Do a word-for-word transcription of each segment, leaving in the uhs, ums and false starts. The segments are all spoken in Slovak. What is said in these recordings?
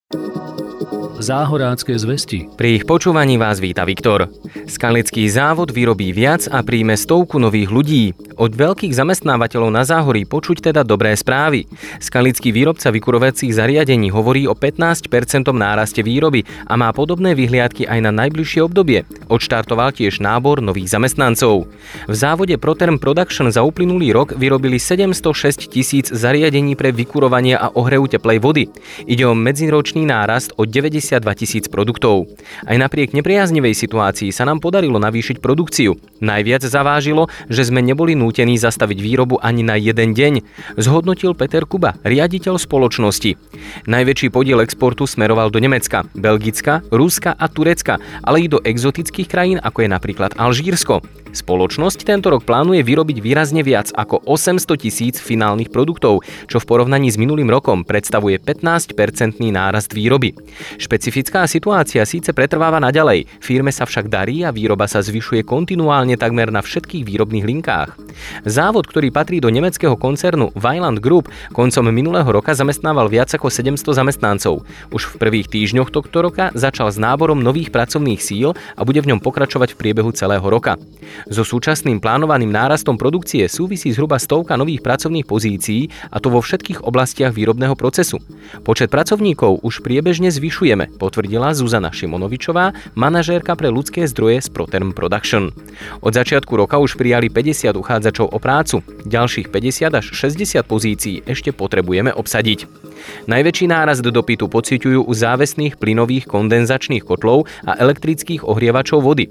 Záhorácké zvesti. Pri ich počúvaní vás víta Viktor. Skalický závod vyrobí viac a príjme stovku nových ľudí. Od veľkých zamestnávateľov na Záhorí počuť teda dobré správy. Skalický výrobca vykurovacích zariadení hovorí o pätnásť percent náraste výroby a má podobné vyhliadky aj na najbližšie obdobie. Odštartoval tiež nábor nových zamestnancov. V závode Proterm Production za uplynulý rok vyrobili sedemstošesť tisíc zariadení pre vykurovanie a ohrev teplej vody. Ide o medziročný nárast o deväťdesiatdva tisíc produktov. Aj napriek nepriaznivej situácii sa nám podarilo navýšiť produkciu. Najviac zavážilo, že sme neboli nútení zastaviť výrobu ani na jeden deň, zhodnotil Peter Kuba, riaditeľ spoločnosti. Najväčší podiel exportu smeroval do Nemecka, Belgicka, Ruska a Turecka, ale i do exotických krajín, ako je napríklad Alžírsko. Spoločnosť tento rok plánuje vyrobiť výrazne viac ako osemsto tisíc finálnych produktov, čo v porovnaní s minulým rokom predstavuje pätnásť percentný nárast výroby. Špecifická situácia síce pretrváva naďalej, firme sa však darí a výroba sa zvyšuje kontinuálne takmer na všetkých výrobných linkách. Závod, ktorý patrí do nemeckého koncernu Weiland Group, koncom minulého roka zamestnával viac ako sedemsto zamestnancov. Už v prvých týždňoch tohto roka začal s náborom nových pracovných síl a bude v ňom pokračovať v priebehu celého roka. So súčasným plánovaným nárastom produkcie súvisí zhruba stovka nových pracovných pozícií, a to vo všetkých oblastiach výrobného procesu. Počet pracovníkov už priebežne zvyšujeme, potvrdila Zuzana Šimonovičová, manažérka pre ľudské zdroje z Proterm Production. Od začiatku roka už prijali päťdesiat uchádzačov o prácu. Ďalších päťdesiat až šesťdesiat pozícií ešte potrebujeme obsadiť. Najväčší nárast dopytu pociťujú u závesných plynových kondenzačných kotlov a elektrických ohrievačov vody.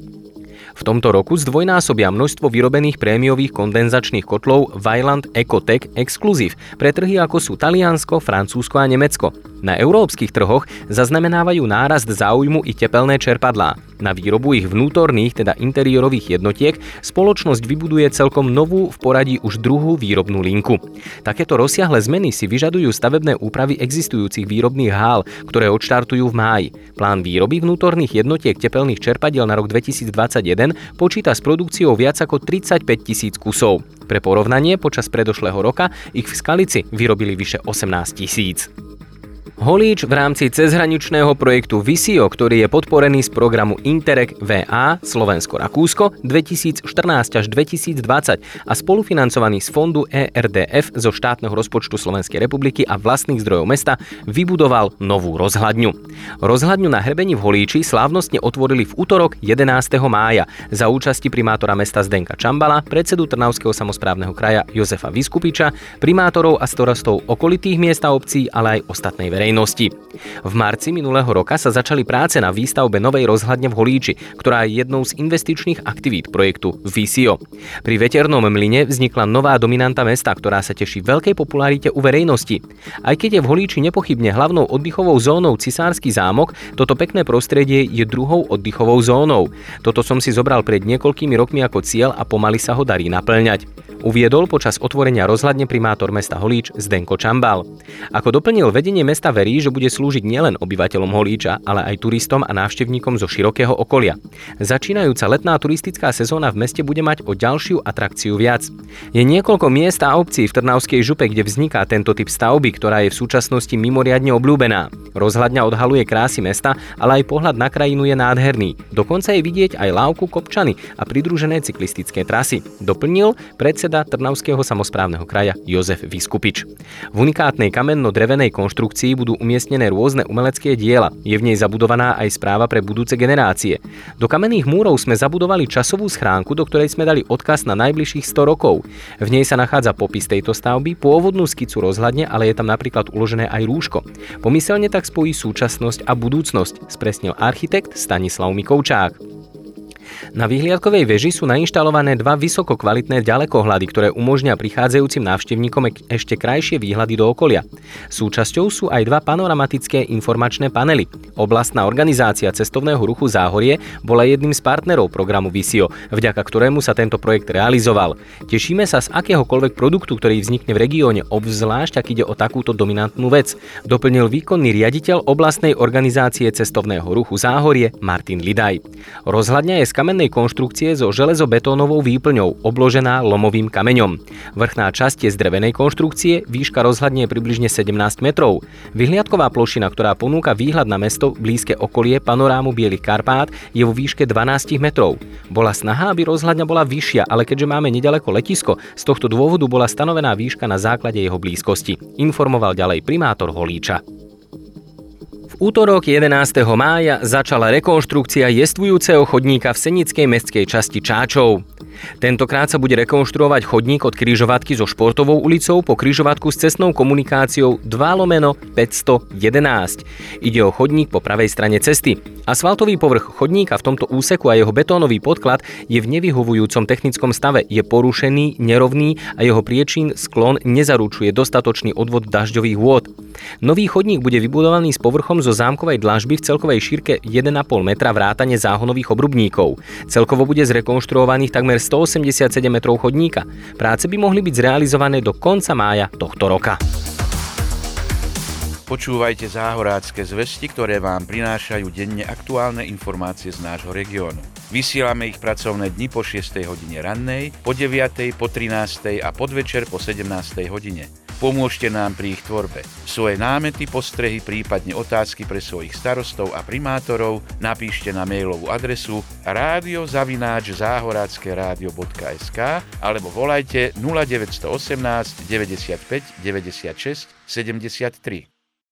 V tomto roku zdvojnásobia množstvo vyrobených prémiových kondenzačných kotlov Weiland Ecotec Exclusive pre trhy ako sú Taliansko, Francúzsko a Nemecko. Na európskych trhoch zaznamenávajú nárast záujmu i tepelné čerpadlá. Na výrobu ich vnútorných, teda interiérových jednotiek, spoločnosť vybuduje celkom novú v poradí už druhú výrobnú linku. Takéto rozsiahle zmeny si vyžadujú stavebné úpravy existujúcich výrobných hál, ktoré odštartujú v máji. Plán výroby vnútorných jednotiek tepelných čerpadiel na rok dvetisícdvadsaťjeden počíta s produkciou viac ako tridsaťpäť tisíc kusov. Pre porovnanie, počas predošlého roka ich v Skalici vyrobili vyše osemnásť tisíc. Holíč v rámci cezhraničného projektu Visio, ktorý je podporený z programu Interreg vé á Slovensko-Rakúsko dvetisícštrnásť až dvetisícdvadsať a spolufinancovaný z fondu é er dé ef zo štátneho rozpočtu Slovenskej republiky a vlastných zdrojov mesta, vybudoval novú rozhľadňu. Rozhľadňu na hrebení v Holíči slávnostne otvorili v utorok jedenásteho mája za účasti primátora mesta Zdenka Čambala, predsedu Trnavského samosprávneho kraja Jozefa Viskupiča, primátorov a starostov okolitých miest a obcí, ale aj ostatnej verejnosti. V marci minulého roka sa začali práce na výstavbe novej rozhľadne v Holíči, ktorá je jednou z investičných aktivít projektu Visio. Pri veternom mlyne vznikla nová dominanta mesta, ktorá sa teší veľkej popularite u verejnosti. Aj keď je v Holíči nepochybne hlavnou oddychovou zónou Cisársky zámok, toto pekné prostredie je druhou oddychovou zónou. Toto som si zobral pred niekoľkými rokmi ako cieľ a pomaly sa ho darí naplňať. Uviedol počas otvorenia rozhľadne primátor mesta Holíč Zdenko Čambal. Ako doplnil, vedenie mesta verí, že bude slúžiť nielen obyvateľom Holíča, ale aj turistom a návštevníkom zo širokého okolia. Začínajúca letná turistická sezóna v meste bude mať o ďalšiu atrakciu viac. Je niekoľko miest a obcí v Trnavskej župe, kde vzniká tento typ stavby, ktorá je v súčasnosti mimoriadne obľúbená. Rozhľadňa odhaľuje krásy mesta, ale aj pohľad na krajinu je nádherný. Dokonca je vidieť aj lávku Kopčany a pridružené cyklistické trasy, doplnil predseda Trnavského samosprávneho kraja Jozef Viskupič. V unikátnej kamenno-drevenej konštrukcii budú umiestnené rôzne umelecké diela. Je v nej zabudovaná aj správa pre budúce generácie. Do kamenných múrov sme zabudovali časovú schránku, do ktorej sme dali odkaz na najbližších sto rokov. V nej sa nachádza popis tejto stavby, pôvodnú skicu rozhľadne, ale je tam napríklad uložené aj rúško. Pomyselne tak spojí súčasnosť a budúcnosť, spresnil architekt Stanislav Mikovčák. Na vyhliadkovej veži sú nainštalované dva vysokokvalitné ďalekohľady, ktoré umožnia prichádzajúcim návštevníkom ešte krajšie výhľady do okolia. Súčasťou sú aj dva panoramatické informačné panely. Oblastná organizácia cestovného ruchu Záhorie bola jedným z partnerov programu Visio, vďaka ktorému sa tento projekt realizoval. Tešíme sa z akéhokoľvek produktu, ktorý vznikne v regióne, obzvlášť ak ide o takúto dominantnú vec, doplnil výkonný riaditeľ oblastnej organizácie cestovného ruchu Záhorie Martin Lidaj. Rozhľadňa je z kamennej konštrukcie so železobetónovou výplňou, obložená lomovým kameňom. Vrchná časť je z drevenej konštrukcie, výška rozhľadne je približne sedemnásť metrov. Vyhliadková plošina, ktorá ponúka výhľad na mesto, blízke okolie, panorámu Bielých Karpát, je vo výške dvanásť metrov. Bola snaha, aby rozhľadňa bola vyššia, ale keďže máme nedaleko letisko, z tohto dôvodu bola stanovená výška na základe jeho blízkosti, informoval ďalej primátor Holíča. V útorok jedenásteho mája začala rekonštrukcia jestvujúceho chodníka v senickej mestskej časti Čáčov. Tentokrát sa bude rekonštruovať chodník od križovatky so Športovou ulicou po križovatku s cestnou komunikáciou dva lomeno päťstojedenásť. Ide o chodník po pravej strane cesty. Asfaltový povrch chodníka v tomto úseku a jeho betónový podklad je v nevyhovujúcom technickom stave, je porušený, nerovný a jeho priečín sklon nezaručuje dostatočný odvod dažďových vôd. Nový chodník bude vybudovaný s povrchom zo zámkovej dlažby v celkovej šírke jeden a pol metra vrátane záhonových obrubníkov. Celkovo bude zrekonštruovaných takmer stoosemdesiatsedem metrov chodníka. Práce by mohli byť zrealizované do konca mája tohto roka. Počúvajte záhorácke zvesti, ktoré vám prinášajú denne aktuálne informácie z nášho regiónu. Vysielame ich pracovné dni po šiestej hodine rannej, po deviatej, po trinástej a podvečer po sedemnástej hodine. Pomôžte nám pri ich tvorbe. Svoje námety, postrehy, prípadne otázky pre svojich starostov a primátorov napíšte na mailovú adresu rádio zavináč záhorackeradio bodka es ká alebo volajte nula deväť jedna osem deväťdesiatpäť deväťdesiatšesť sedemdesiattri.